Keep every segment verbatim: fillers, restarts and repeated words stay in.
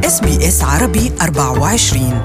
إس بي إس عربي أربعة وعشرين.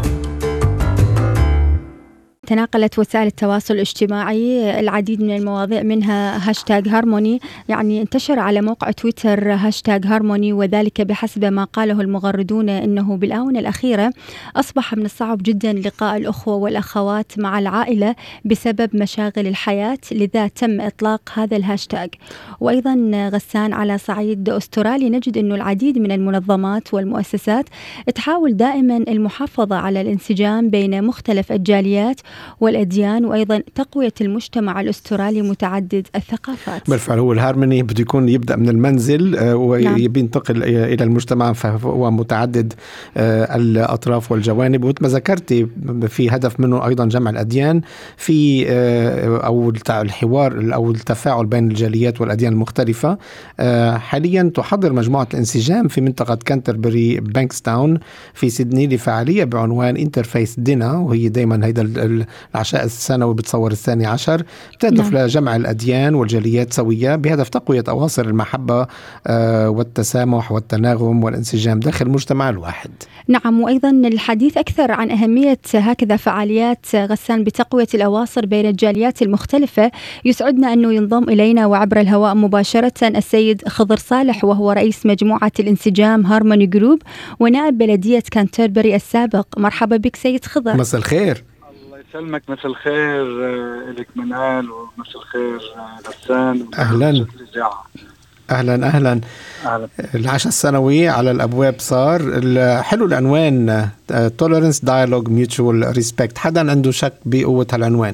تناقلت وسائل التواصل الاجتماعي العديد من المواضيع منها هاشتاغ هارموني، يعني انتشر على موقع تويتر هاشتاغ هارموني، وذلك بحسب ما قاله المغردون انه بالآونة الأخيرة أصبح من الصعب جدا لقاء الأخوة والأخوات مع العائلة بسبب مشاغل الحياة، لذا تم إطلاق هذا الهاشتاغ. وأيضا غسان على صعيد أسترالي نجد أنه العديد من المنظمات والمؤسسات تحاول دائما المحافظة على الانسجام بين مختلف الجاليات والأديان، وأيضا تقوية المجتمع الأسترالي متعدد الثقافات. بالفعل هو الهارموني بده يكون يبدأ من المنزل وينتقل إلى المجتمع، فهو متعدد الأطراف والجوانب. ومثل ما ذكرتي في هدف منه أيضا جمع الأديان في أو الحوار أو التفاعل بين الجاليات والأديان المختلفة. حاليا تحضر مجموعة الانسجام في منطقة كانتربري بانكستاون في سيدني لفعالية بعنوان انترفيس دينا، وهي دايما هيدا العشاء السنوي بتصور الثاني عشر، تهدف نعم. لجمع الأديان والجاليات سوية بهدف تقوية أواصر المحبة والتسامح والتناغم والانسجام داخل المجتمع الواحد. نعم، وأيضا الحديث أكثر عن أهمية هكذا فعاليات غسان بتقوية الأواصر بين الجاليات المختلفة. يسعدنا أنه ينضم إلينا وعبر الهواء مباشرة السيد خضر صالح، وهو رئيس مجموعة الانسجام هارموني جروب ونائب بلدية كانتربري السابق. مرحبا بك سيد خضر. مساء الخير. سلمك، مساء الخير لك منال، ومساء الخير غسان. أهلا أهلا أهلا أهلا. العشاء السنوي على الأبواب صار. حلو العنوان Tolerance Dialogue Mutual Respect. حدا عنده شك بقوة هالعنوان؟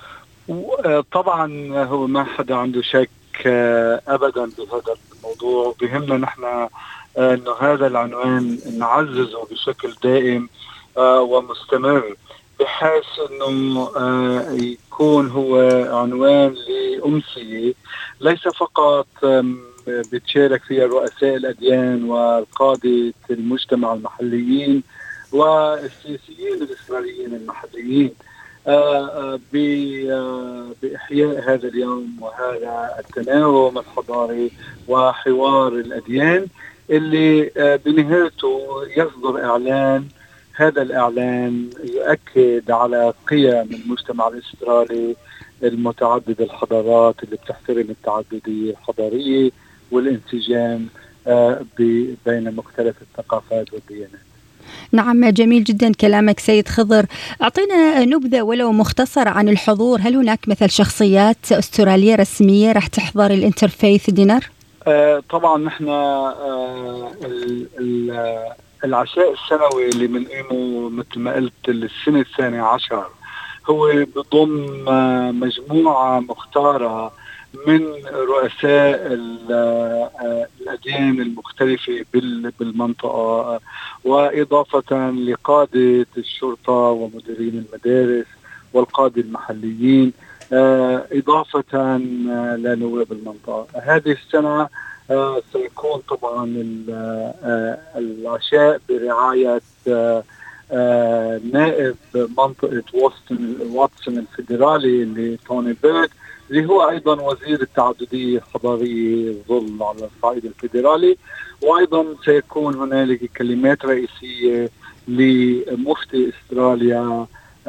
طبعا هو ما حدا عنده شك أبدا بهذا الموضوع. بهمنا نحن أنه هذا العنوان نعززه بشكل دائم ومستمر، بحيث أنه آه يكون هو عنوان لأمسية ليس فقط بتشارك فيها رؤساء الأديان والقادة المجتمع المحليين والسياسيين الإسرائيليين المحليين آه آه بإحياء هذا اليوم وهذا التناغم الحضاري وحوار الأديان اللي آه بنهايته يصدر إعلان. هذا الإعلان يؤكد على قيم المجتمع الأسترالي المتعدد الحضارات اللي بتحترم التعددية الحضارية والانسجام بين مختلف الثقافات والديانات. نعم، جميل جدا كلامك سيد خضر. أعطينا نبذة ولو مختصر عن الحضور. هل هناك مثل شخصيات أسترالية رسمية رح تحضر الانترفيث دينر؟ آه طبعا نحن آه ال ال العشاء السنوي اللي بنقيمه مثل ما قلت السنة الثانية عشر هو بضم مجموعة مختارة من رؤساء الأديان المختلفة بالمنطقة، وإضافة لقادة الشرطة ومديرين المدارس والقادة المحليين، إضافة لنواب المنطقة. هذه السنة آه سيكون طبعا آه العشاء برعاية آه آه نائب منطقة واتسون واتسون الفيدرالي اللي توني بيرد، اللي هو أيضا وزير التعددية الحضارية الظل على الصعيد الفيدرالي. وأيضا سيكون هنالك كلمات رئيسية لمفتي أستراليا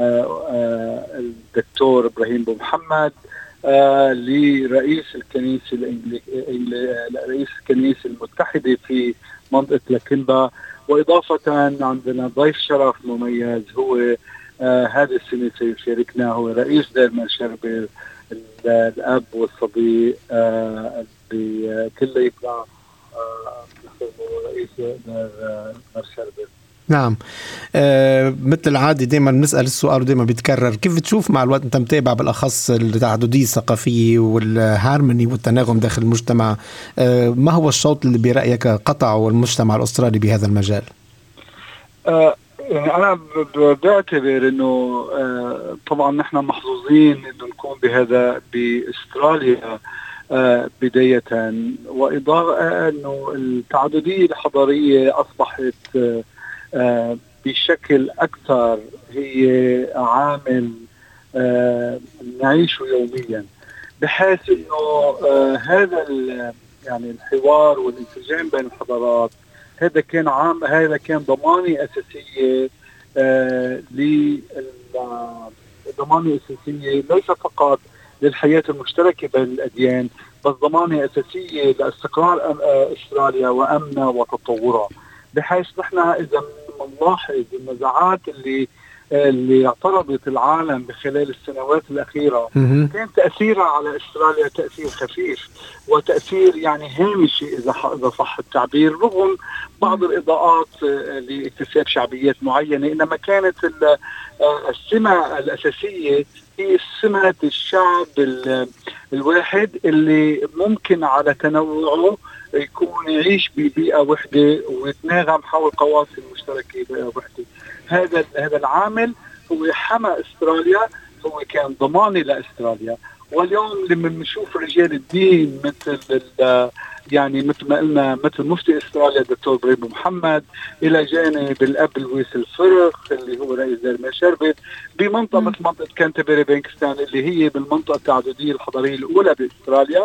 الدكتور إبراهيم بو محمد، آه لرئيس الكنيسة الإنجلي... رئيس الكنيسة المتحدة في منطقة لاكنبا. وإضافة عندنا ضيف شرف مميز هو آه هذه السنة سيشاركنا، هو رئيس دير مارشربر، الأب والصديق آه بكل يبقى آه رئيس دير مارشربر. نعم، آه، مثل العادي دائما بنسأل السؤال ودائما بيتكرر، كيف تشوف مع الوقت أنت متابع بالأخص التعددية الثقافية والهارموني والتناغم داخل المجتمع، آه، ما هو الشوط اللي برأيك قطعه المجتمع الأسترالي بهذا المجال؟ آه يعني أنا بعتبر إنه آه طبعا نحن محظوظين إنه نكون بهذا بأستراليا آه بداية، وإضافة إنه التعددية الحضارية أصبحت آه آه بشكل أكثر هي عامل آه نعيشه يوميا، بحيث إنه آه هذا يعني الحوار والانسجام بين الحضارات هذا كان عام هذا كان ضمانة أساسية آه ضمانة أساسية ليس فقط للحياة المشتركة بين الأديان، بس ضمانة أساسية لاستقرار أستراليا وأمنها وتطورها، بحيث نحن إذا نلاحظ النزاعات اللي اللي اعترضت العالم بخلال السنوات الأخيرة كان تأثيرها على أستراليا تأثير خفيف وتأثير يعني هامشي إذا إذا صح التعبير، رغم بعض الإضاءات لاكتساب شعبيات معينة، إنما كانت السمة الأساسية هي سمة الشعب الواحد اللي ممكن على تنوعه يكون يعيش ببيئة وحدة ويتناغم حول قواسم مشتركة ببيئة وحدة. هذا هذا العامل هو حمى استراليا، هو كان ضماني لاستراليا. واليوم لما بنشوف رجال الدين مثل يعني مثل ما قلنا مثل مفتي استراليا الدكتور ابراهيم محمد، الى جانب الاب لويس الفرخ اللي هو رئيس دير مشربت بمنطقه مثل منطقه كانتربري بانكستان اللي هي بالمنطقه التعدديه الحضاريه الاولى باستراليا،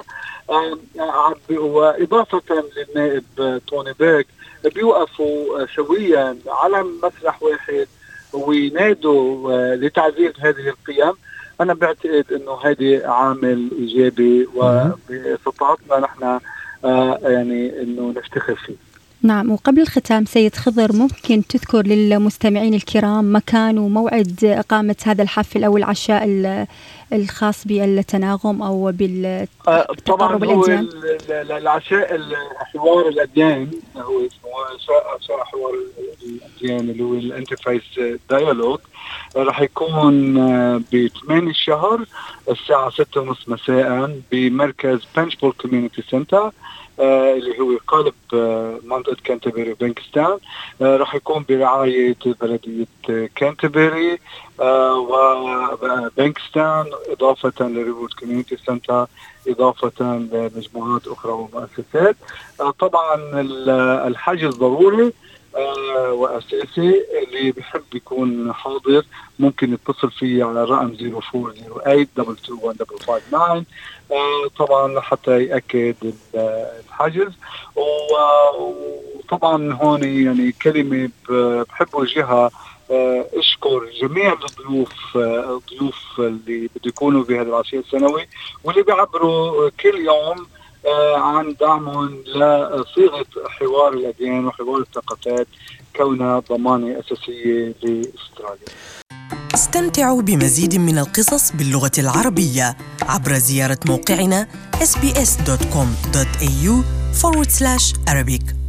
واضافه للنائب توني بيك بيوقفوا سويا على مسرح واحد وينادوا لتعزيز هذه القيم. أنا بعتقد أنه هذا عامل إيجابي وباستطاعتنا نحن آه يعني أنه نفتخر فيه. نعم. وقبل الختام سيد خضر، ممكن تذكر للمستمعين الكرام مكان وموعد إقامة هذا الحفل أو العشاء الخاص بالتناغم أو بالتقرب الأديان؟ طبعا العشاء حوار الأديان هو عشاء حوار الأديان اللي هو الانترفيس دايالوج، راح يكون ب ثمانية الشهر الساعة ستة ونص مساء بمركز بنشبول كوميونيتي سنتر آه اللي هو قلب آه منطقة كانتربري وبانكستان. آه راح يكون برعاية بلدية آه كانتربري آه وبانكستان، إضافة لريفورد كوميونيتي سنتر، إضافة لمجموعات أخرى ومؤسسات. آه طبعا الحجز ضروري آه وأساسي، اللي بيحب يكون حاضر ممكن يتصل فيه على الرقم صفر أربعة صفر ثمانية اثنين اثنين واحد خمسة خمسة تسعة آه طبعا حتى يأكد الحجز. وطبعا هون يعني كلمة بحب وجهها آه اشكر جميع الضيوف آه الضيوف اللي بده يكونوا بهذا العشاء السنوي واللي بيعبروا كل يوم آه عن دعمهم لصيغة حوار الأديان وحوار الثقافات كونها ضمانة أساسية لأستراليا. استمتعوا بمزيد من القصص باللغة العربية عبر زيارة موقعنا إس بي إس دوت كوم دوت إيه يو forward slash Arabic.